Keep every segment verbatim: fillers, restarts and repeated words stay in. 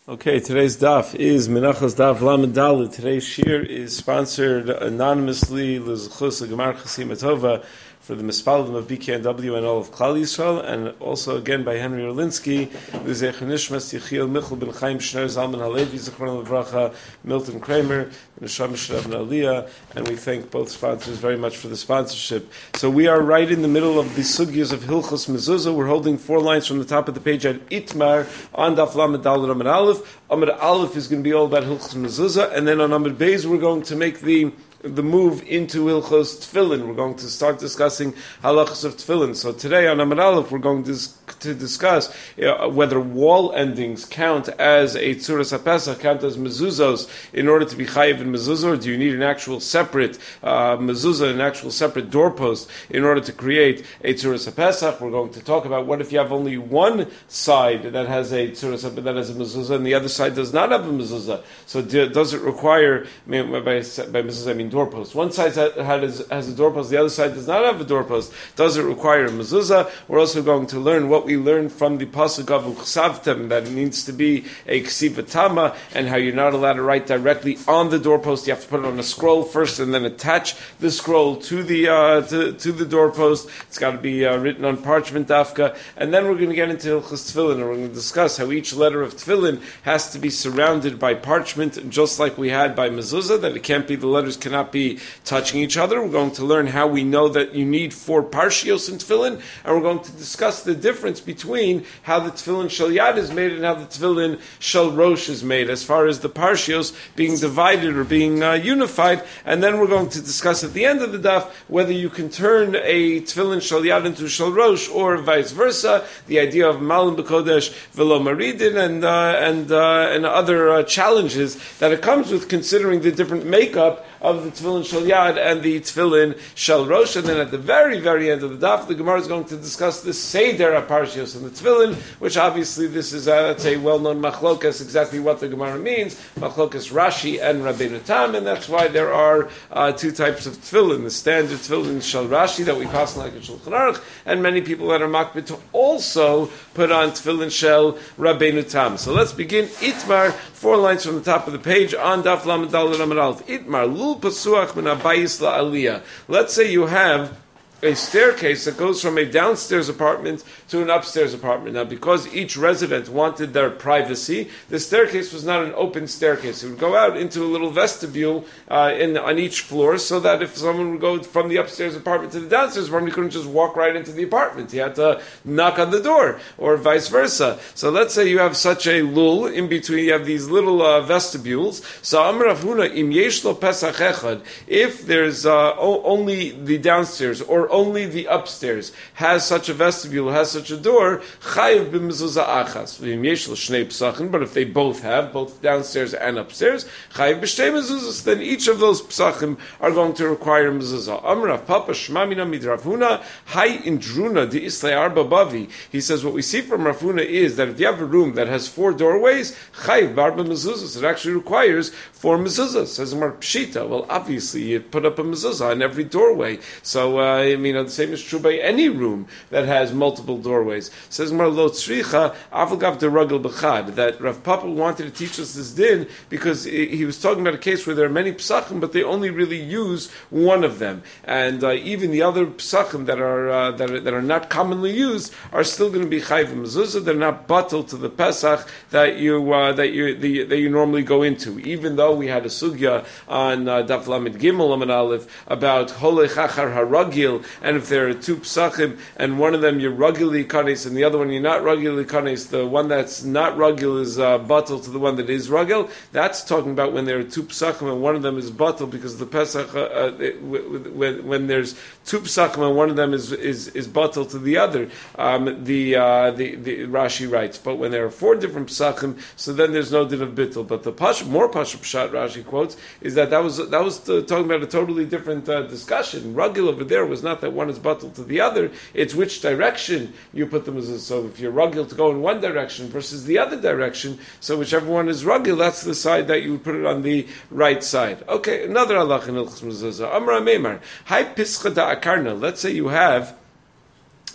Okay, today's daf is Menachos Daf Lamed Dalet. Today's shir is sponsored anonymously L'Zchus Gemar Chasim Tova for the Mispalim of B K N W and all of Klal Yisrael, and also again by Henry Orlinsky, L'Zech Nishmas Yechiel Michal Ben Chaim Shner Zalman Halevi Zichron Levracha, Milton Kramer, Neshama Shrav Aliyah, and we thank both sponsors very much for the sponsorship. So we are right in the middle of the sugyas of Hilchos Mezuzah. We're holding four lines from the top of the page at Itmar on Daf Lamed Dalet Amud Aleph. Amud Aleph is going to be all about Hilchos Mezuzah, and then on Amud Beis we're going to make the the move into Hilchos Tefillin. We're going to start discussing halachas of Tefillin. So today on Amud Aleph we're going to, to discuss uh, whether wall endings count as a Tzuras HaPesach, count as mezuzos in order to be chayiv in mezuzah, or do you need an actual separate uh, mezuzah, an actual separate doorpost in order to create a Tzuras HaPesach. We're going to talk about what if you have only one side that has a Tzuras that has a mezuzah and the other side does not have a mezuzah. So do, does it require, by, by mezuzah I mean doorpost. One side has, has a doorpost, the other side does not have a doorpost. Does it require a mezuzah? We're also going to learn what we learned from the pasuk of Uchsavtem, that it needs to be a ksivatama, and how you're not allowed to write directly on the doorpost. You have to put it on a scroll first, and then attach the scroll to the uh, to, to the doorpost. It's got to be uh, written on parchment dafka, and then we're going to get into Hilchos Tefillin, and we're going to discuss how each letter of Tefillin has to be surrounded by parchment, just like we had by mezuzah, that it can't be, the letters cannot be touching each other. We're going to learn how we know that you need four parshios in tefillin, and we're going to discuss the difference between how the tefillin shel yad is made and how the tefillin shel rosh is made, as far as the parshios being divided or being uh, unified. And then we're going to discuss at the end of the daf whether you can turn a tefillin shel yad into shel rosh or vice versa. The idea of malim b'kodesh velo maridin and uh, and uh, and other uh, challenges that it comes with considering the different makeup of the tefillin shel yad and the tefillin shel rosh. And then at the very, very end of the daf, the Gemara is going to discuss the seder aparshios and the tefillin, which obviously this is, uh, let's say, well-known machlokas, exactly what the Gemara means, machlokas Rashi and Rabbeinu Tam, and that's why there are uh, two types of tefillin, the standard tefillin shel Rashi that we pass like in Shulchan Aruch, and many people that are makbid to also put on tefillin shel Rabbeinu Tam. So let's begin. Itmar, four lines from the top of the page on daf lamed dalet amud aleph. Itmar, lul pasuach min habayis la'aliyah. Let's say you have a staircase that goes from a downstairs apartment to an upstairs apartment. Now, because each resident wanted their privacy, the staircase was not an open staircase. It would go out into a little vestibule uh, in on each floor, so that if someone would go from the upstairs apartment to the downstairs apartment, he couldn't just walk right into the apartment. He had to knock on the door, or vice versa. So let's say you have such a lul in between, you have these little uh, vestibules. So Amar Rav Huna, im yesh lo pesach echad, if there's uh, o- only the downstairs, or only the upstairs has such a vestibule, has such a door, chayiv b'mezuzah achas. V'im yesh lo shnei psachim, but if they both have, both downstairs and upstairs, chayiv b'shtei mezuzahs, then each of those psachim are going to require mezuzah. Amar Rav Papa shmamina mid Rav Huna, hay indruna di islay arba bavi. He says what we see from Rav Huna is that if you have a room that has four doorways, chayiv barba mezuzahs, it actually requires four mezuzahs. Says Amar Pshita, well obviously you put up a mezuzah on every doorway. So, uh, you know, the same is true by any room that has multiple doorways. Says Mar Lo Tzricha Avagav de Ragel Bechad, that Rav Papa wanted to teach us this din because he was talking about a case where there are many psachim, but they only really use one of them, and uh, even the other psachim that are uh, that are that are not commonly used are still going to be chayv mezuzah. They're not batal to the Pesach that you uh, that you the, that you normally go into. Even though we had a sugya on uh, Daf Lamed Gimel Amud Aleph about Holei Chachar Haragil, and if there are two psachim, and one of them you're rugily kanes, and the other one you're not rugily kanes, the one that's not rugil is uh, batal to the one that is rugil. That's talking about when there are two psachim, and one of them is batal because the Pesach, uh, uh, when, when there's two psachim, and one of them is is, is batal to the other. Um, the, uh, the the Rashi writes, but when there are four different psachim, so then there's no din of bittul. But the pash, more pasha pshat Rashi quotes is that that was that was uh, talking about a totally different uh, discussion. Rugil over there was not that one is batal to the other, it's which direction you put them as a, so if you're rugil to go in one direction versus the other direction, so whichever one is rugil, that's the side that you would put it on the right side. Okay, another halach in Hilchos Mezuzah. Amar Meimar, Hai Pischa da Akarna. Let's say you have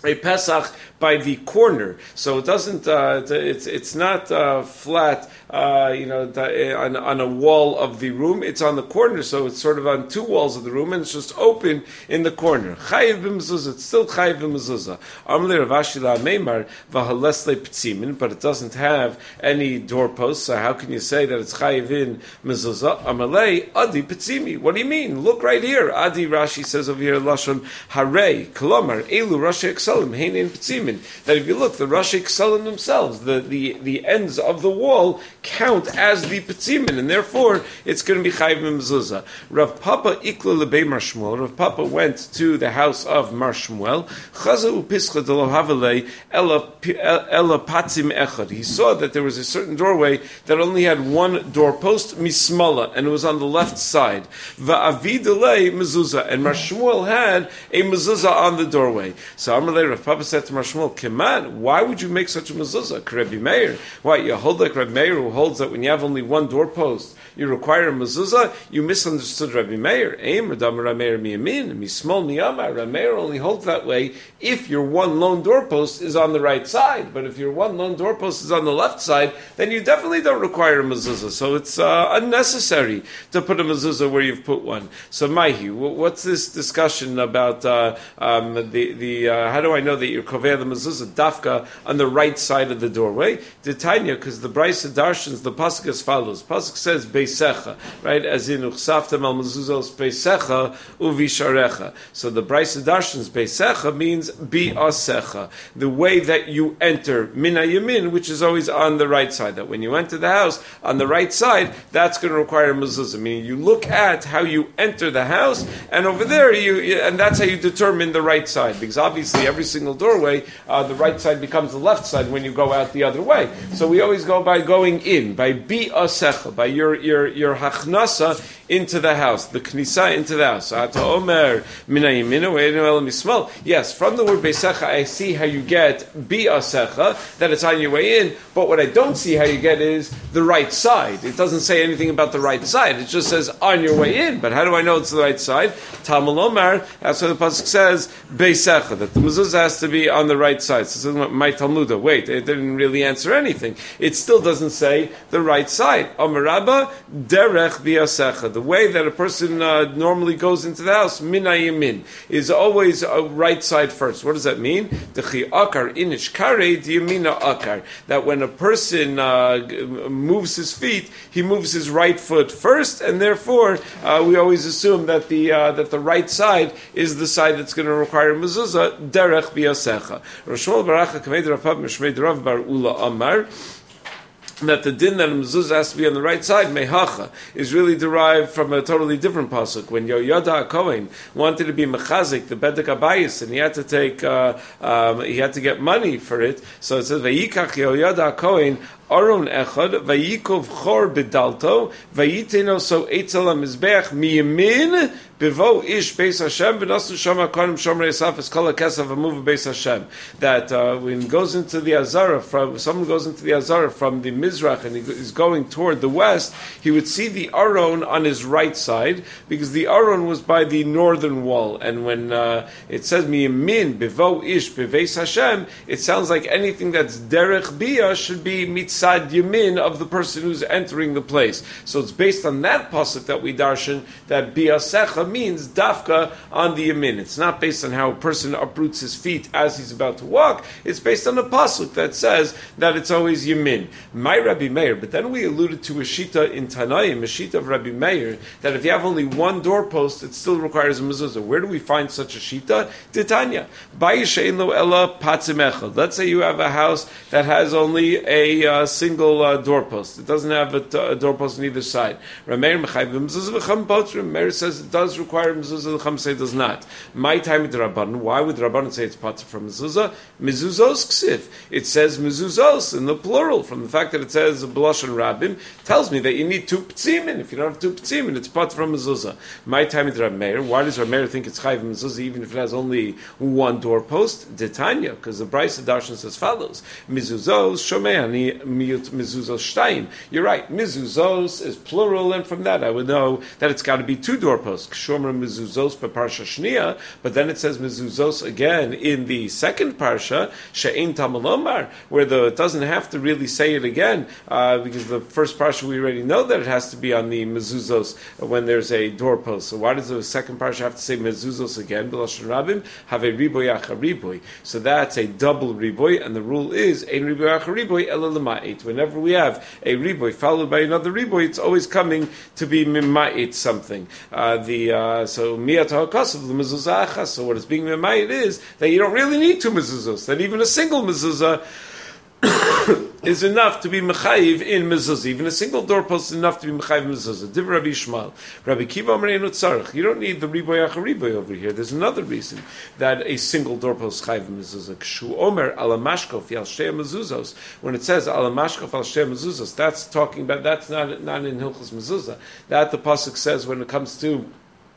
a Pesach by the corner, so it doesn't. Uh, it's it's not uh, flat, uh, you know, on, on a wall of the room. It's on the corner, so it's sort of on two walls of the room, and it's just open in the corner. Chayiv b'mezuzah. It's still chayiv b'mezuzah. Amle Rav Ashi la'meimar v'halesle p'tzimin, but it doesn't have any doorposts. So how can you say that it's chayiv in mezuzah? Amalei adi p'tzimi. What do you mean? Look right here. Adi Rashi says over here lashon harei kolomar elu Rashi Eksalim heinin p'tzimin. That if you look, the Rashi Eksalim themselves, the, the, the ends of the wall count as the p'tzimin, and therefore it's going to be chayiv mezuzah. Rav Papa ikla lebei Mar Shmuel. Rav Papa went to the house of Mar Shmuel. Chaza upischa delo havelei ela ela patzim echad. He saw that there was a certain doorway that only had one doorpost mismala, and it was on the left side. Va'avidalei mezuzah, and Mar Shmuel had a mezuzah on the doorway. So Amalei Rav Papa said to Mar Shmuel, "Keman, why would you make such a mezuzah? Rabbi Meir, why you hold like Rabbi Meir, who holds that when you have only one doorpost, you require a mezuzah? You misunderstood Rabbi Meir. Aim Radam Rabbi Meir miyamin, mismol miyamar. Rabbi Meir only holds that way if your one lone doorpost is on the right side. But if your one lone doorpost is on the left side, then you definitely don't require a mezuzah. So it's uh, unnecessary to put a mezuzah where you've put one. So Maihi, what's this discussion about uh, um, the the uh, how do I know that you're kovei the mezuzah dafka on the right side of the doorway? Titania, because the Brisa darshans the pasuk as follows. Pasuk says beisecha, right? As in uchsaftem al mezuzos beisecha uvisharecha. So the Brisa darshans beisecha means biasecha, the way that you enter mina yamin, which is always on the right side. That when you enter the house on the right side, that's going to require a mezuzah. Meaning you look at how you enter the house, and over there you, and that's how you determine the right side. Because obviously every single doorway, uh, the right side becomes the left side when you go out the other way. So we always go by going in, by bi'asecha, by your your your hachnasa into the house, the knisa into the house. Yes, from the word beisecha, I see how you get bi'asecha, that it's on your way in, but what I don't see how you get is the right side. It doesn't say anything about the right side, it just says on your way in, but how do I know it's the right side? Talmud Omar, that's why the pasuk says beisecha, that the mezuzah has to be on the right side. So this is my Talmudah. Wait, it didn't really answer anything. It still doesn't say the right side. Amar Rabba, derech bi'asecha. The way that a person uh, normally goes into the house, min yamin, is always a right side first. What does that mean? Dechi akar inish kare diyamina akar. That when a person uh, moves his feet, he moves his right foot first, and therefore uh, we always assume that the uh, that the right side is the side that's going to require mezuzah. Derech bi'asecha. Roshol Baracha Kamed Rav Papa Mishmei Rav Bar Ula Amar, that the din that a mezuzah has to be on the right side, mehacha, is really derived from a totally different pasuk. When Yoyada HaKohen wanted to be mechazik, the Bedek Abayis, and he had to take, uh, um, he had to get money for it. So it says, Vayikach Yoyada HaKohen Aron echad vayikov chor bedalto vayiteno so etzel hamizbeach miyamin bevo ish beis Hashem v'nasu shama konim shomrei esaf es kol hakesav hamuv beis Hashem. That uh, when he goes into the Azara, from someone goes into the Azara from the Mizrach and he is going toward the west, he would see the Aron on his right side because the Aron was by the northern wall. And when uh, it says miyamin bevo ish beis Hashem, it sounds like anything that's derech bia should be mitzvah side yamin of the person who's entering the place. So it's based on that pasuk that we darshan that biasecha means dafka on the yamin. It's not based on how a person uproots his feet as he's about to walk. It's based on a pasuk that says that it's always yamin. My Rabbi Meir, but then we alluded to a shita in Tanaim, a shita of Rabbi Meir, that if you have only one doorpost, it still requires a mezuzah. Where do we find such a shita? Titania. Bayishein lo ella patzim echad. Let's say you have a house that has only a uh, single uh, doorpost. It doesn't have a, t- a doorpost on either side. Rameir says it does require mezuzah, the Chum say it does not. My time the Rabbanan. Why would the Rabbanan say it's patzah from mezuzah? Mezuzos ksif. It says mezuzos in the plural. From the fact that it says b'lashon rabim, tells me that you need two ptzimin. If you don't have two ptzimin, it's patzah from mezuzah. My time the Rameir. Why does Rameir think it's chayv mezuzah even if it has only one doorpost? Detanya, because the Brisa Darshan says follows: mezuzos shomeani miyut mezuzos shtayim. You're right. Mezuzos is plural, and from that I would know that it's got to be two doorposts. Kshomer mezuzos beparsha shniya, but then it says mezuzos again in the second parsha she'ein tamalomar, where the it doesn't have to really say it again uh, because the first parsha we already know that it has to be on the mezuzos when there's a doorpost. So why does the second parsha have to say mezuzos again? B'lashon rabim have a riboy acha riboy. So that's a double riboy, and the rule is ein riboy acha riboy ela lema'it. Whenever we have a riboy followed by another riboy, it's always coming to be mima'it something. Uh, the uh, so miyat ha'akasav l'mezuzah achas. So what is being mima'it is that you don't really need two mezuzos. That even a single mezuzah is enough to be mechayiv in mezuzah. Even a single doorpost is enough to be mechayiv in mezuzah. Div Rabbi Yishmael. Rabbi Kiva Amreinu Tzarech. You don't need the riboy acha riboy over here. There's another mean that a single doorpost is chayiv in mezuzah. Kshu Omer ala mashkof yal shtei mezuzos. When it says ala mashkof al shtei mezuzos, that's talking about, that's not not in Hilchos mezuzah. That the pasuk says when it comes to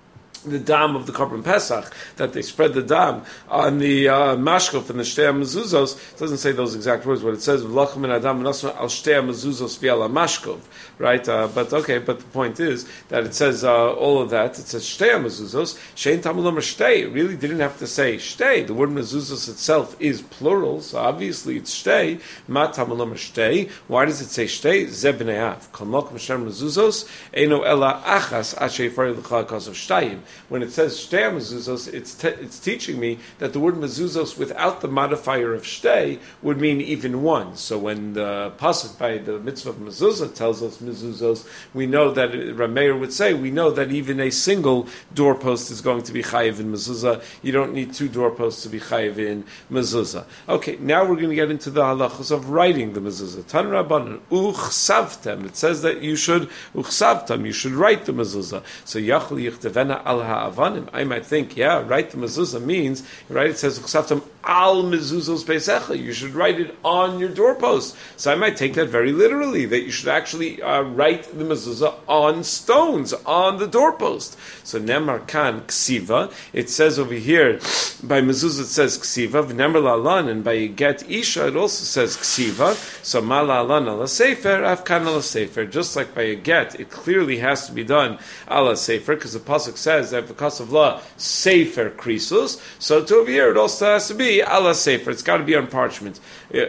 the dam of the Korban Pesach, that they spread the dam on the uh, mashkof and the shtei mezuzos. It doesn't say those exact words. What it says, "V'lachem min adam v'nasnu al shtei mezuzos v'al mashkof," right? Uh, but okay, but the point is that it says uh, all of that. It says shtei mezuzos. Shein tamulam shtei. It really didn't have to say shtei. The word mezuzos itself is plural, so obviously it's shtei. Ma tamulam shtei. Why does it say shtei? Ze b'nei av. Kol mokum shem mezuzos eino ela achas asher yifar l'cha kasav shtayim. When it says shtei mezuzos, it's te- it's teaching me that the word mezuzos without the modifier of shtei would mean even one. So when the pasuk by the mitzvah of mezuzah tells us mezuzos, we know that Rameir would say we know that even a single doorpost is going to be chayiv in mezuzah. You don't need two doorposts to be chayiv in mezuzah. Okay, now we're going to get into the halachos of writing the mezuzah. Tan Rabbanan uchsavtem. It says that you should uchsavtem. You should write the mezuzah. So yachol yichtevena al ha'avanim. I might think, yeah, write the mezuzah means, right, it says, al mezuzos beisecha. You should write it on your doorpost. So I might take that very literally, that you should actually uh, write the mezuzah on stones, on the doorpost. So nemar kan ksiva, it says over here, by mezuzah it says ksiva, v'nemar la'alan, and by get isha it also says ksiva. So ma la'alan ala sefer, afkan ala sefer. Just like by a get, it clearly has to be done ala sefer, because the pasuk says that because of law, sefer krisus. So to over here, it also has to be ala sefer. It's got to be on parchment.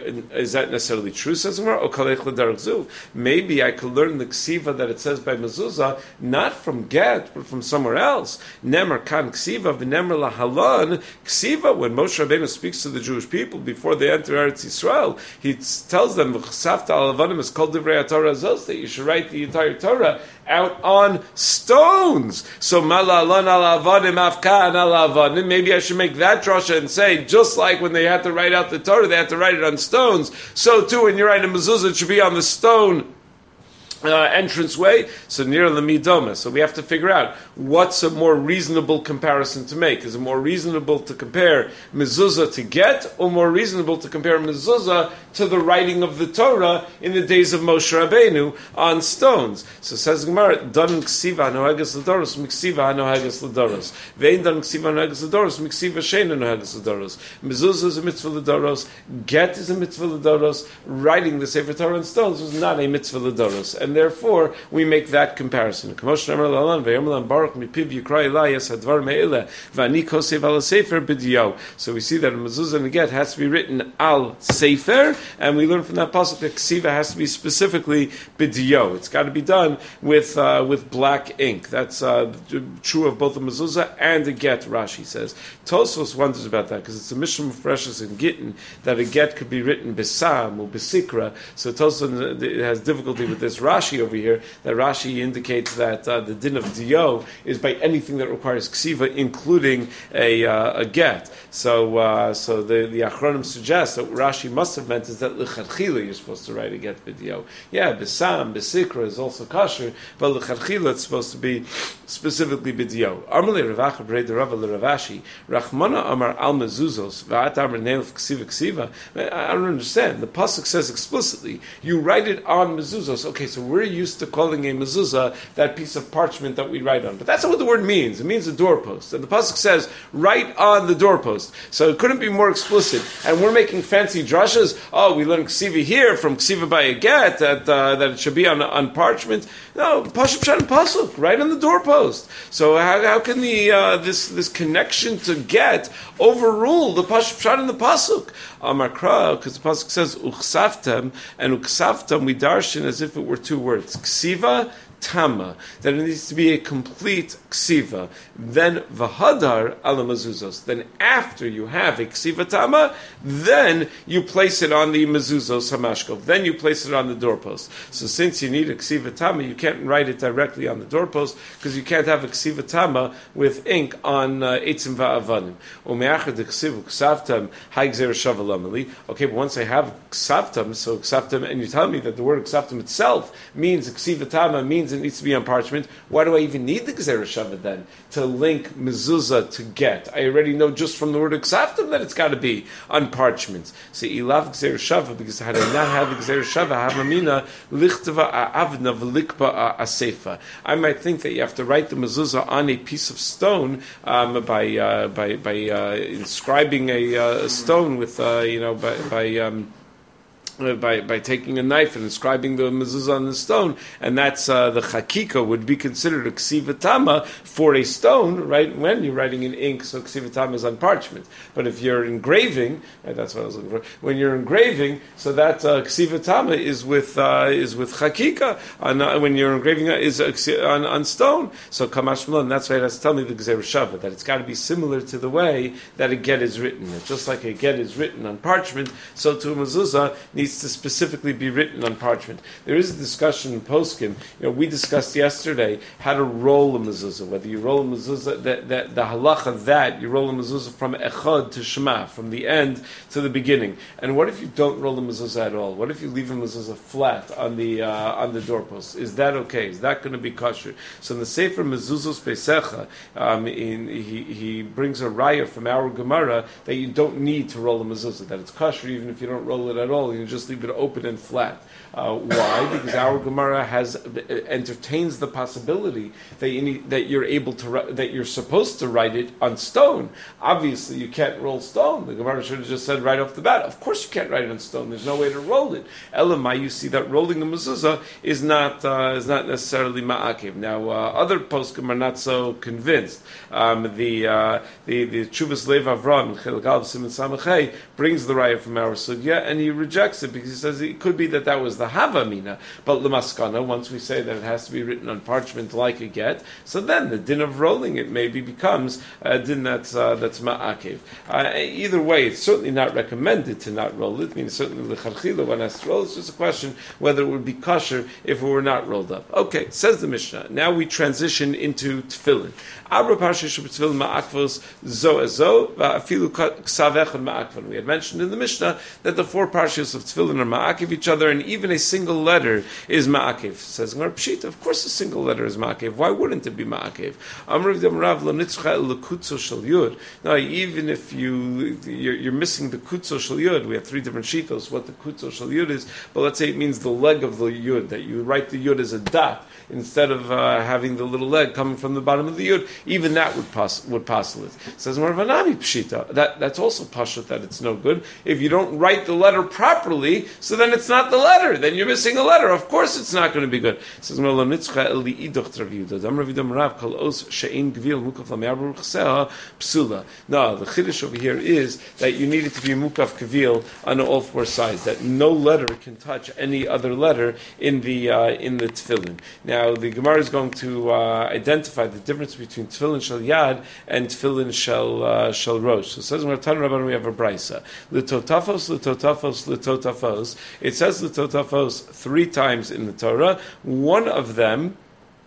Is that necessarily true? Says Gemara. Maybe I could learn the ksiva that it says by mezuzah, not from get, but from somewhere else. Nemer kan ksiva v'nemer lahalan ksiva. When Moshe Rabbeinu speaks to the Jewish people before they enter Eretz Yisrael, he tells them v'chsafta al avanim is called divrei Torah zos, that you should write the entire Torah out on stones. So malalan al avanim afkan al avanim. Maybe I should make that drasha and say, just like when they had to write out the Torah, they had to write it on stones. So too, when you write a mezuzah, it should be on the stone Uh, entranceway, so near the midoma. So we have to figure out what's a more reasonable comparison to make. Is it more reasonable to compare mezuzah to get, or more reasonable to compare mezuzah to the writing of the Torah in the days of Moshe Rabbeinu on stones? So says Gemara, "Dan ksiva nohagas l'doros, miksiva nohagas l'doros. Vein dan ksiva nohagas l'doros, miksiva sheina nohagas l'doros." Mezuzah is a mitzvah l'doros. Get is a mitzvah l'doros. Writing the Sefer Torah on stones was not a mitzvah l'doros. And therefore, we make that comparison. So we see that a mezuzah and a get has to be written al sefer, and we learn from that pasuk that ksiva has to be specifically b'diyo. It's got to be done with uh, with black ink. That's uh, true of both a mezuzah and a get. Rashi says. Tosfos wonders about that because it's a Mishnah Mufreshes in Gittin that a get could be written besam or besikra. So Tosfos has difficulty with this. Rashi over here, that Rashi indicates that uh, the din of diyo is by anything that requires ksiva, including a, uh, a get. So, uh, so the the Achronim suggests that what Rashi must have meant is that l'chadchila you're supposed to write a get b'diyo. Yeah, b'sam, b'sikra is also kosher, but l'chadchila it's supposed to be specifically b'diyo. Amalei Ravacha b'rei Rava l'Ravashi Rachmana Amar al mezuzos v'at Amar neilf ksiva ksiva. I don't understand. The pasuk says explicitly you write it on mezuzos. Okay, so we're used to calling a mezuzah that piece of parchment that we write on. But that's not what the word means. It means a doorpost. And the pasuk says, write on the doorpost. So it couldn't be more explicit. And we're making fancy drushes. Oh, we learn ksiva here from ksiva by a get, that, uh, that it should be on, on parchment. No, pasuk pshat and pasuk, right on the doorpost. So how, how can the uh, this this connection to get overrule the pasuk pshat and the pasuk? Amakra, because the pasuk says uchsaftem, and uchsaftem we darshan as if it were two words, ksiva tama, that it needs to be a complete ksiva. Then v'hadar ala mezuzos. Then after you have a ksiva tama, then you place it on the mezuzos hamashkov. Then you place it on the doorpost. So since you need a ksiva tama, you can't write it directly on the doorpost because you can't have a ksiva tama with ink on eitzim va'avanim. Umeachad ksivu ksavtam haigzer shavalamali. Okay, but once I have ksavtam, so ksavtam, and you tell me that the word ksavtam itself means ksiva tama means it needs to be on parchment. Why do I even need the Gzera Shava then to link mezuzah to get? I already know just from the word Ksaftim that it's got to be on parchment. So ilav Gzera Shava, because had I not had the Gzera Shava, havamina lichtava avna v'likba asefa. I might think that you have to write the mezuzah on a piece of stone um, by uh, by by uh, inscribing a uh, stone with uh, you know by by. Um, By, by taking a knife and inscribing the mezuzah on the stone, and that's uh, the chakika would be considered a ksiva tama for a stone, right? When you're writing in ink, so ksiva tama is on parchment. But if you're engraving, right, that's what I was looking for. When you're engraving, so that uh, ksiva tama is with uh, is with chakika. On, uh, when you're engraving uh, is uh, on, on stone. So kamash malon. That's why it has to tell me the gzera shava that it's got to be similar to the way that a get is written. Just like a get is written on parchment, so to a mezuzah needs to specifically be written on parchment. There is a discussion in Poskim. You know, we discussed yesterday how to roll a mezuzah. Whether you roll a mezuzah, that, that the halacha that you roll a mezuzah from echad to shema, from the end to the beginning. And what if you don't roll the mezuzah at all? What if you leave a mezuzah flat on the uh, on the doorpost? Is that okay? Is that going to be kosher? So in the Sefer Mezuzos Pesecha, um, in, he he brings a raya from our Gemara that you don't need to roll a mezuzah. That it's kosher even if you don't roll it at all. You just leave it open and flat. Uh, why? Because our Gemara has entertains the possibility that you need, that you're able to that you're supposed to write it on stone. Obviously, you can't roll stone. The Gemara should have just said right off the bat. Of course, you can't write it on stone. There's no way to roll it. Elamai, you see that rolling the mezuzah is not uh, is not necessarily ma'akev. Now, uh, other poskim are not so convinced. Um, the uh, the the Chuvas Lev Avram Chilgal Simon Samachay brings the raya from our sugya, and he rejects it because he says it could be that that was the hava mina, but lemaskana, once we say that it has to be written on parchment like a get, so then the din of rolling it maybe becomes a din that's uh, that's ma'akev. Uh, either way, it's certainly not recommended to not roll it. I mean, certainly lecharchila one has to roll. It's just a question whether it would be kosher if it were not rolled up. Okay, says the Mishnah. Now we transition into tefillin. Abra parsha tefillin ma'akvos zo ezo va'afilu ksav echad ma'akvan. We had mentioned in the Mishnah that the four parshas of tefillin are ma'akev each other, and even a single letter is ma'akev. Says Gemara Pshita, of course a single letter is ma'akev. Why wouldn't it be ma'akev? Amrav Rav lo nitzcha el lekutzo shel yud. Now, even if you you're, you're missing the kutzo shel yud, we have three different shitos what the kutzo shel yud is. But let's say it means the leg of the yud, that you write the yud as a dot instead of uh, having the little leg coming from the bottom of the yud. Even that would pass would passel it. Says Gemara Vanami Pshita. That that's also pashut that it's no good if you don't write the letter properly. So then it's not the letter. Then you're missing a letter. Of course, it's not going to be good. It says, no, the chiddush over here is that you need it to be mukaf kavil on all four sides. That no letter can touch any other letter in the uh, in the tefillin. Now, the Gemara is going to uh, identify the difference between tefillin shel yad and tefillin shel uh, shel rosh. So it says, we have a brisa. Litotafos, litotafos, litotafos. It says litotafos three times in the Torah. One of them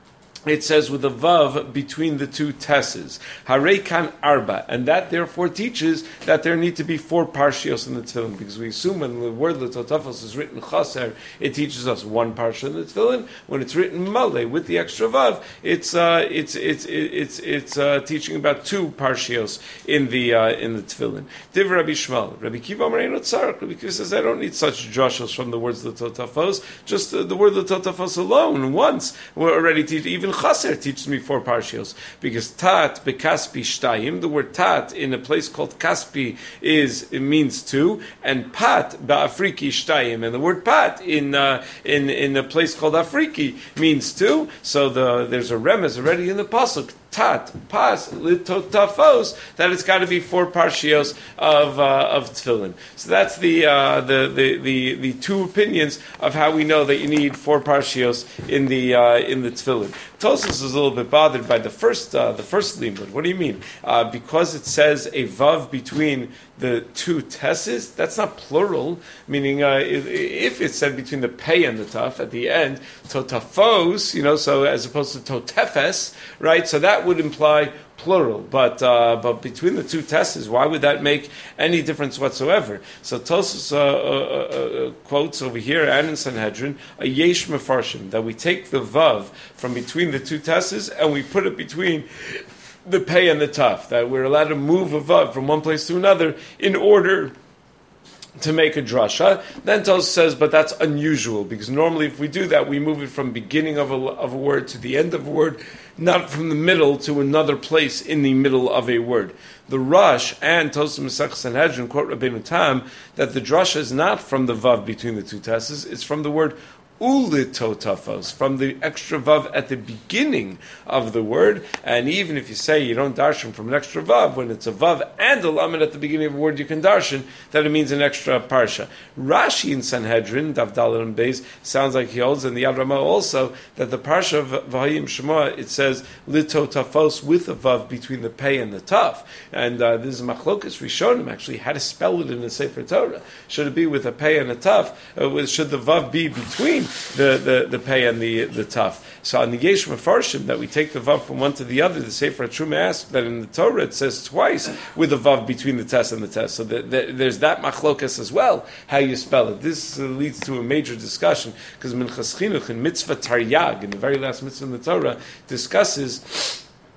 it says with a vav between the two tesses. Harekan arba, and that therefore teaches that there need to be four parshios in the tefillin, because we assume when the word letotafos is written chaser, it teaches us one parsha in the tefillin. When it's written male with the extra vav, it's uh, it's it's it's it's uh, teaching about two parshios in the uh, in the tefillin. Div Rabbi Shmuel, Rabbi Kiva Marino Tzarak. Rabbi Kiva says I don't need such drashos from the words letotafos, just uh, the word letotafos alone. Once we're already teaching even. Chaser teaches me four parshios, because tat bekaspi shtayim, the word tat in a place called Kaspi is it means two, and pat ba'afriki shtayim, and the word pat in uh, in in a place called Afriki means two. So the there's a remez already in the pasuk. Tat, pas, litotafos, that it's got to be four parshios of uh, of tefillin. So that's the, uh, the the the the two opinions of how we know that you need four parshios in the uh, in the tefillin. Tosfos is a little bit bothered by the first uh, the first limud. What do you mean? Uh, because it says a vav between the two tesses, that's not plural. Meaning, uh, if, if it said between the pei and the taf at the end, totafos, you know, so as opposed to totefes, right? So that would imply plural, but uh, but between the two tesses, why would that make any difference whatsoever? So Tosfos uh, uh, uh, quotes over here and in Sanhedrin a yesh mefarshim, that we take the vav from between the two tesses and we put it between the pei and the taf, that we're allowed to move a vav from one place to another in order to make a drasha. Then Tosfos says, but that's unusual, because normally if we do that, we move it from beginning of a, of a word to the end of a word, not from the middle to another place in the middle of a word. The Rush and Tosfos Masechtas Sanhedrin quote Rabbeinu Tam that the drasha is not from the vav between the two tesses, it's from the word ulitotafos, from the extra vav at the beginning of the word. And even if you say you don't darshan from an extra vav, when it's a vav and a lamed at the beginning of a word, you can darshan that it means an extra parsha. Rashi in Sanhedrin, Daf Daled and Beis, sounds like he holds, and the Yad Ramah also, that the parsha of Vahayim Shema, it says litotafos with a vav between the pei and the taf. And uh, this is machlokas rishonim, actually, how to spell it in the Sefer Torah. Should it be with a pei and a taf? Uh, should the vav be between the, the, the pei and the the taf? So on the Yesh Mefarshim, that we take the vav from one to the other, the Sefer HaTruma asks that in the Torah it says twice with the vav between the tes and the tes. So the, the, there's that machlokas as well, how you spell it. This uh, leads to a major discussion, because Minchas Chinuch in Mitzvah Taryag, in the very last mitzvah in the Torah, discusses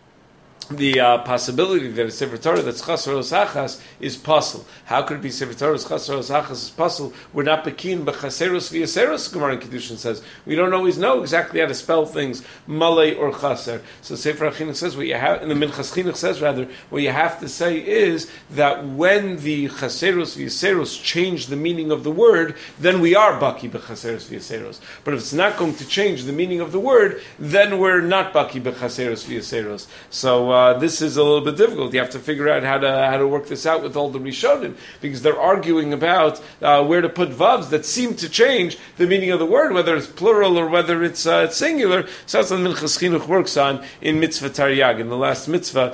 the uh, possibility that a Sefer Torah that's Chasros Achas is puzzle. How could it be Sefer Torah that's Chasros Achas is puzzle? We're not Pekin, but Chaseros v'Yaseros, Gemara in Kedushin says. We don't always know exactly how to spell things, Malay or Chaser. So Sefer HaChinuch says, what you have, and the Minchas Chinuch says rather, what you have to say is that when the Chaseros v'Yaseros change the meaning of the word, then we are Baki b'Chaseros v'Yaseros. But if it's not going to change the meaning of the word, then we're not Baki b'Chaseros v'Yaseros. So, Uh, this is a little bit difficult. You have to figure out how to how to work this out with all the Rishonim, because they're arguing about uh, where to put vavs that seem to change the meaning of the word, whether it's plural or whether it's uh, singular. So that's what Minchas Chinuch works on in Mitzvah Taryag, in the last mitzvah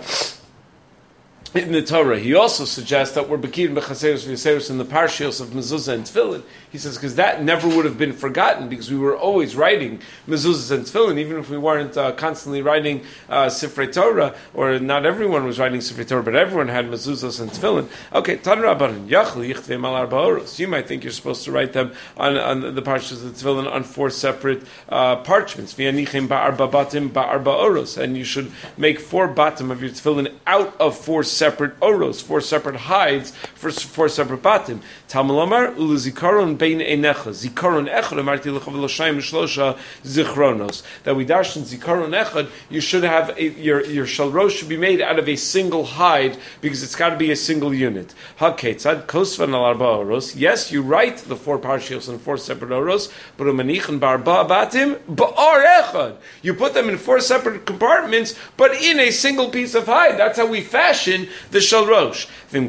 in the Torah. He also suggests that we're Bekirim B'Chaseros V'Yaseros in the Parshios of Mezuzah and Tefillin. He says, because that never would have been forgotten, because we were always writing Mezuzahs and Tefillin, even if we weren't uh, constantly writing uh, Sifrei Torah, or not everyone was writing Sifrei Torah, but everyone had Mezuzahs and Tefillin. Okay, Tan Rabbanan, Yachli Yichveim Al Arba Oros. You might think you're supposed to write them on, on the Parshios of Tefillin on four separate uh, parchments. V'yanichem Ba'arba Batim Ba'arba Oros. And you should make four batim of your Tefillin out of four separate oros, four separate hides, for four separate batim. Talmud Omar ulu zikaron bein einecha zikaron echad amarti lecha v'loshayim shlosha zichronos. That we darshan zikaron echad, you should have a, your your shalrosh should be made out of a single hide, because it's got to be a single unit. Haketzad kosvan al arba oros. Yes, you write the four parshios in four separate oros, but umanichan barba batim ba'ar echad. You put them in four separate compartments, but in a single piece of hide. That's how we fashion the shalrosh.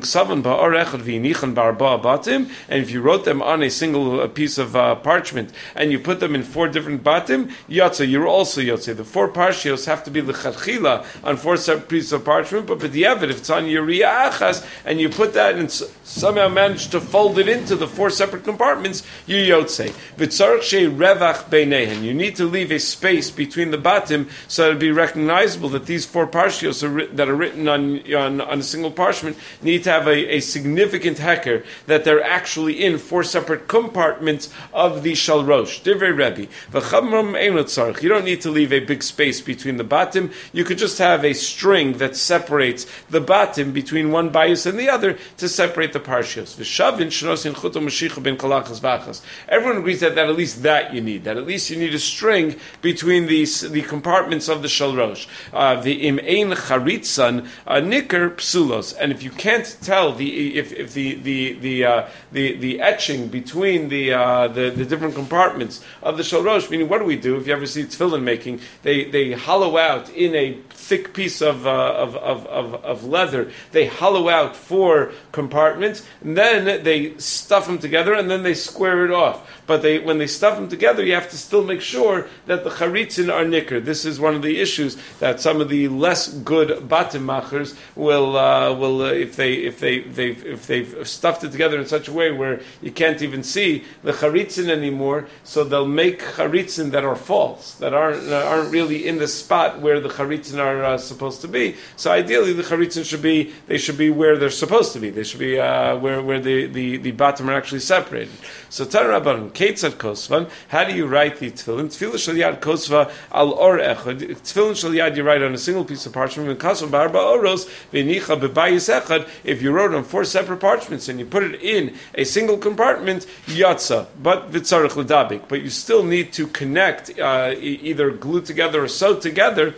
And if you wrote them on a single uh, piece of uh, parchment and you put them in four different batim, yatsa, you're also yotze. The four parshios have to be l'chadchila on four separate pieces of parchment, but b'diavad, if it's on yiriyah achas, and you put that and s- somehow manage to fold it into the four separate compartments, you yotze. V'tzarech shei revach beinehen. You need to leave a space between the batim so it'll be recognizable that these four parshios are writ- that are written on, on on a single parchment need to have a, a significant heker, that they're actually in four separate compartments of the shalrosh. Divrei Rebbe. V'chamram einot tzarech. You don't need to leave a big space between the batim. You could just have a string that separates the batim between one bias and the other to separate the parshios. V'shavin shnosin chuto mashicha ben kalachas v'achas. Everyone agrees that, that at least that you need. That at least you need a string between these the compartments of the shalrosh. Uh, the im ein charitzan nicker psulos. And if you can't tell the if, if the the the uh, the the etching between the, uh, the the different compartments of the shalrosh, meaning what do we do? If you ever see tefillin making, they they hollow out in a thick piece of, uh, of, of, of, of leather. They hollow out four compartments, and then they stuff them together, and then they square it off. But they, when they stuff them together, you have to still make sure that the charitzin are nicker. This is one of the issues that some of the less good batim machers will uh, will uh, if they if they they if they've stuffed it together in such a way where you can't even see the charitzin anymore. So they'll make charitzin that are false, that aren't uh, aren't really in the spot where the charitzin are uh, supposed to be. So ideally, the charitzin should be they should be where they're supposed to be. They should be uh, where where the the the batim are actually separated. So Tanarabanan, Ketzad Kosvan, how do you write the tefillin? Tefillin shel yad kosva al or echad. Tefillin shel yad you write on a single piece of parchment. When kosva barba oros v'nicha bebayis echad. If you wrote on four separate parchments and you put it in a single compartment, yatsa. But v'tzarich l'dabik. But you still need to connect, uh, e- either glue together or sew together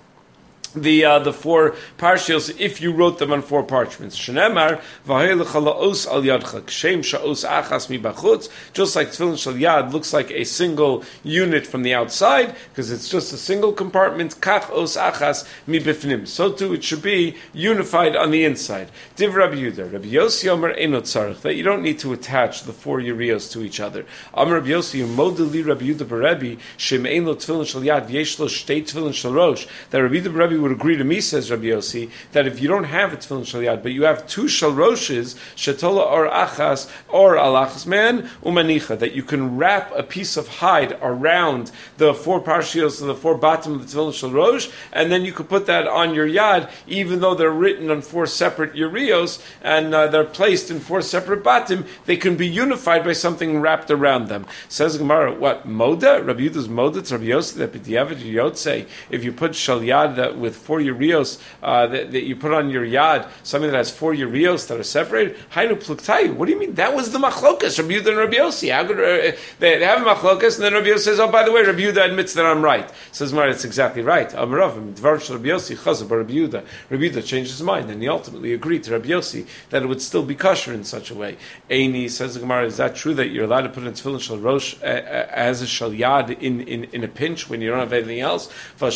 the uh, the four parshios if you wrote them on four parchments. Shenemar v'hayelechalaos al yadcha kshem sha'os achas mi bachutz. Just like tefillin shel yad looks like a single unit from the outside because it's just a single compartment. Kach os achas mi bifnim. So too it should be unified on the inside. Div Rabbi Yehuda, Rabbi Yossi Omer enot tzarich, that you don't need to attach the four yerios to each other. Amar Rabbi Yossi modeli Rabbi Yehuda beRebbi shem enot tefillin shel yad v'yesh lo shtei tefillin shel rosh. That Rabbi Yehuda beRebbi would agree to me, says Rabbi Yossi, that if you don't have a tefillin shel yad, but you have two shalroshes, shetola or achas or alachas man umanicha, that you can wrap a piece of hide around the four parshios and the four bottom of the tefillin shel rosh, and then you could put that on your yad, even though they're written on four separate yerios and uh, they're placed in four separate bottom, they can be unified by something wrapped around them. Says Gemara, what moda? Rabbi Yehuda's moda. It's Rabbi Yossi that b'diavad yotze. If you put shel yad that with four yerios uh, that, that you put on your yad, something that has four yerios that are separated. Hainu pluktayu. What do you mean? That was the machlokas, Rabbi Yehuda and Rabbi Yossi. How could, uh, they, they have a machlokas, and then Rabbi Yossi says, "Oh, by the way, Rabbi Yehuda admits that I'm right." Says Mar, it's exactly right. Amarav, Dvar Rabbi Yossi, Chazar, but Rabbi Yehuda, Rabbi Yehuda changed his mind, and he ultimately agreed to Rabbi Yossi that it would still be kosher in such a way. Eini, says the Gemara, is that true that you're allowed to put in tefillin shel rosh uh, uh, as a shel yad in, in, in a pinch when you don't have anything else?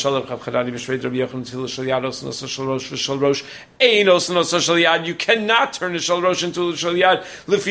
You cannot turn a shel rosh into a shel yad.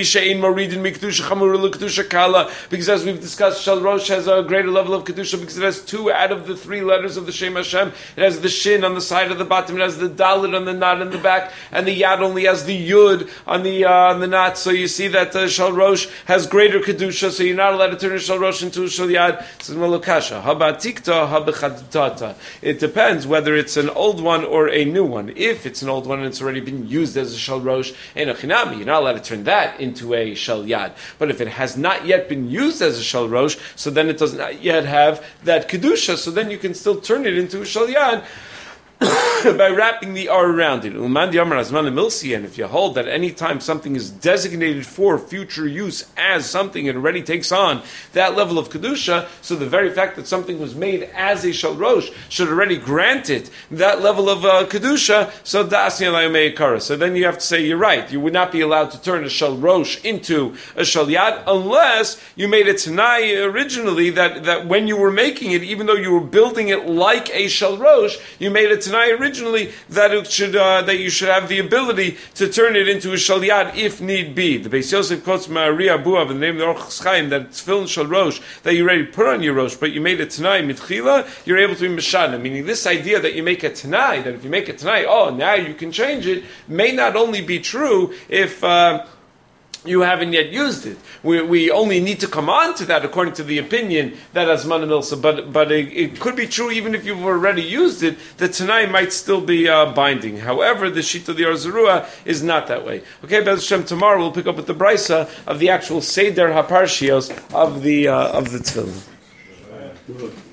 Because as we've discussed, shel rosh has a greater level of kedusha because it has two out of the three letters of the Shem Hashem. It has the shin on the side of the bottom, it has the dalet on the knot in the back, and the yad only has the yud on the uh, on the knot. So you see that uh, shel rosh has greater kedusha. So you're not allowed to turn a shel rosh into a shel yad. Says Malukasha, habatikta habechadtata. It depends whether it's an old one or a new one. If it's an old one and it's already been used as a shel rosh, ein achinami, you're not allowed to turn that into a shel yad. But if it has not yet been used as a shel rosh, so then it does not yet have that kedusha. So then you can still turn it into a shel yad by wrapping the R around it. And if you hold that any time something is designated for future use as something it already takes on that level of kedusha, so the very fact that something was made as a shel rosh should already grant it that level of uh, kedusha. So so then you have to say you're right. You would not be allowed to turn a shel rosh into a shel yad unless you made it tanai originally that that when you were making it, even though you were building it like a shel rosh, you made it tanai originally originally, that it should uh, that you should have the ability to turn it into a Shaliyat if need be. The Beis Yosef quotes Ma'ari Abuav in the name of the Orchos Chaim that it's tefillin shel rosh that you already put on your rosh, but you made it tonight mitchila, you're able to be mishana. Meaning this idea that you make it tonight, that if you make it tonight, oh, now you can change it, may not only be true if uh, you haven't yet used it. We, we only need to come on to that according to the opinion that Azman and Milsa, but but it, it could be true even if you've already used it, that tonight might still be uh, binding. However, the Shita of the Arzarua is not that way. Okay, Be'ez Hashem, tomorrow we'll pick up with the Brisa of the actual Seder HaParshios of the, uh, of the Tefillin.